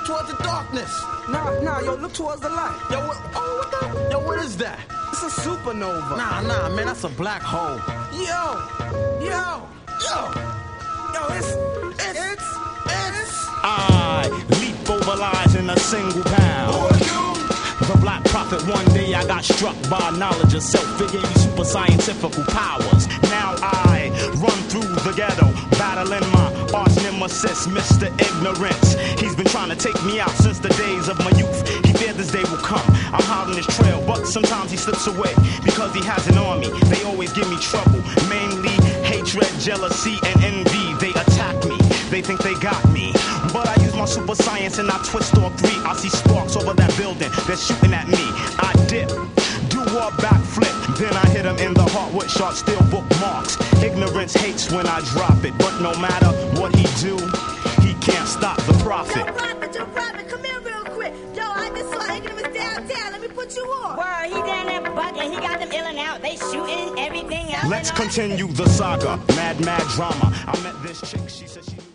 look towards the darkness. Nah, yo, look towards the light. Yo, what the? Yo, what is that? It's a supernova. Nah, man, that's a black hole. Yo, it's. I leap over lies in a single pound. Who are you? The Black Prophet, one day I got struck by knowledge of self. It gave me super scientific powers. Now I run through the ghetto, battling my arch nemesis, Mr. Ignorance. He's been trying to take me out since the days of my youth. He feared this day will come. I'm hot on his trail, but sometimes he slips away because he has an army. They always give me trouble, mainly hatred, jealousy, and envy. They attack me. They think they got me, but I use my super science and I twist all three. I see sparks over that building, they're shooting at me. I dip, do a backflip, then I hit him in the heart with sharp steel bookmarks. Ignorance hates when I drop it, but no matter what he do, he can't stop the prophet. Yo, Prophet, come here real quick. Yo, I just saw Ignorance downtown. Let me put you on. Word, he down there bugging. He got them illin' out. They shooting everything else. Let's continue the saga, mad drama. I met this chick, she said she